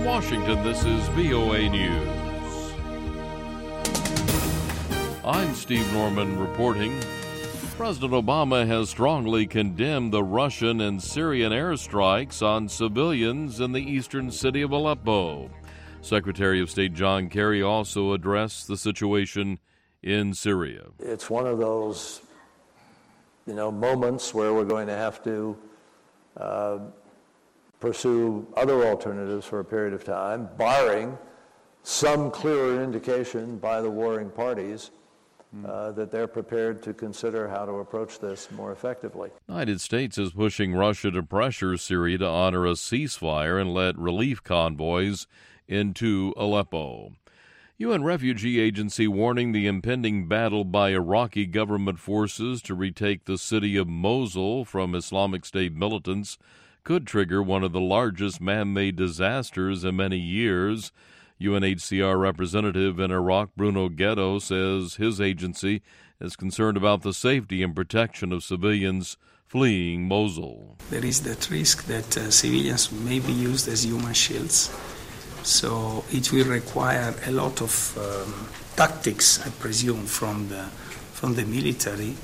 Washington, this is VOA News. I'm Steve Norman reporting. President Obama has strongly condemned the Russian and Syrian airstrikes on civilians in the eastern city of Aleppo. Secretary of State John Kerry also addressed the situation in Syria. It's one of those, moments where we're going to have to pursue other alternatives for a period of time, barring some clearer indication by the warring parties that they're prepared to consider how to approach this more effectively. The United States is pushing Russia to pressure Syria to honor a ceasefire and let relief convoys into Aleppo. UN Refugee Agency warning the impending battle by Iraqi government forces to retake the city of Mosul from Islamic State militants could trigger one of the largest man-made disasters in many years. UNHCR representative in Iraq, Bruno Ghetto, says his agency is concerned about the safety and protection of civilians fleeing Mosul. There is that risk that civilians may be used as human shields. So it will require a lot of tactics, I presume, from the military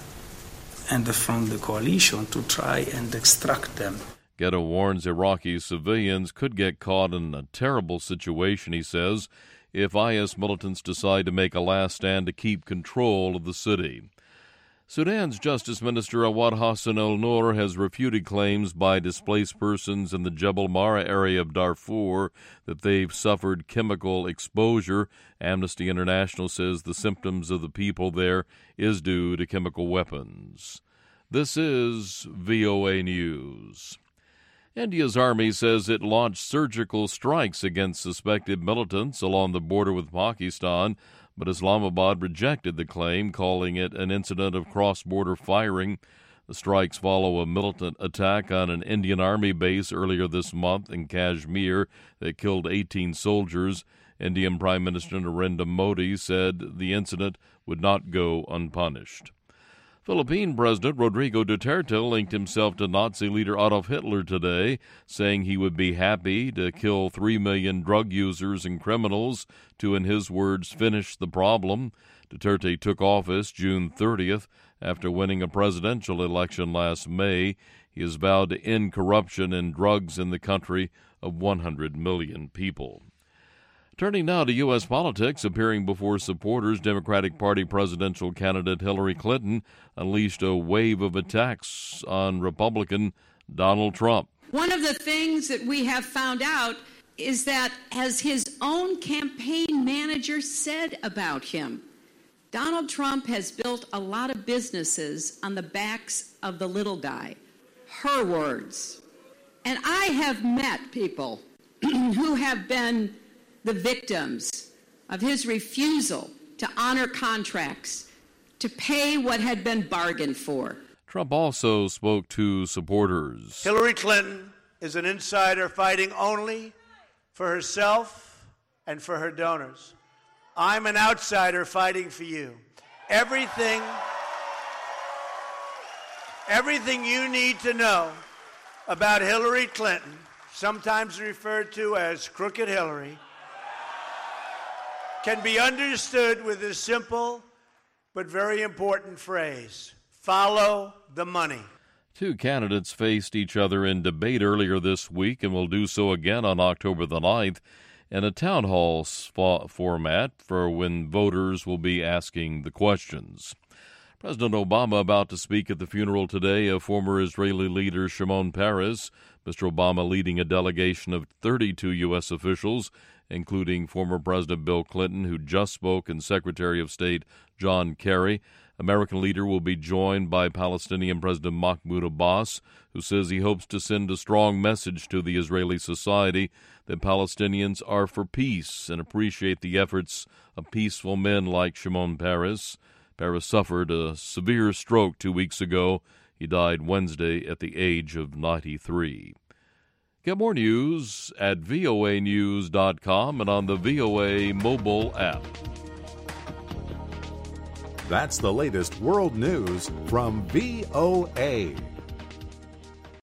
and from the coalition to try and extract them. Ghetto warns Iraqi civilians could get caught in a terrible situation, he says, if IS militants decide to make a last stand to keep control of the city. Sudan's Justice Minister Awad Hassan al-Noor has refuted claims by displaced persons in the Jebel Mara area of Darfur that they've suffered chemical exposure. Amnesty International says the symptoms of the people there is due to chemical weapons. This is VOA News. India's army says it launched surgical strikes against suspected militants along the border with Pakistan, but Islamabad rejected the claim, calling it an incident of cross-border firing. The strikes follow a militant attack on an Indian Army base earlier this month in Kashmir that killed 18 soldiers. Indian Prime Minister Narendra Modi said the incident would not go unpunished. Philippine President Rodrigo Duterte linked himself to Nazi leader Adolf Hitler today, saying he would be happy to kill 3 million drug users and criminals to, in his words, finish the problem. Duterte took office June 30th after winning a presidential election last May. He has vowed to end corruption and drugs in the country of 100 million people. Turning now to U.S. politics, appearing before supporters, Democratic Party presidential candidate Hillary Clinton unleashed a wave of attacks on Republican Donald Trump. One of the things that we have found out is that, as his own campaign manager said about him, Donald Trump has built a lot of businesses on the backs of the little guy. Her words. And I have met people who have been the victims of his refusal to honor contracts, to pay what had been bargained for. Trump also spoke to supporters. Hillary Clinton is an insider fighting only for herself and for her donors. I'm an outsider fighting for you. Everything you need to know about Hillary Clinton, sometimes referred to as Crooked Hillary, can be understood with a simple but very important phrase: follow the money. Two candidates faced each other in debate earlier this week and will do so again on October the 9th in a town hall format for when voters will be asking the questions. President Obama about to speak at the funeral today of former Israeli leader Shimon Peres. Mr. Obama leading a delegation of 32 U.S. officials, including former President Bill Clinton, who just spoke, and Secretary of State John Kerry. American leader will be joined by Palestinian President Mahmoud Abbas, who says he hopes to send a strong message to the Israeli society that Palestinians are for peace and appreciate the efforts of peaceful men like Shimon Peres. Peres suffered a severe stroke 2 weeks ago. He died Wednesday at the age of 93. Get more news at voanews.com and on the VOA mobile app. That's the latest world news from VOA.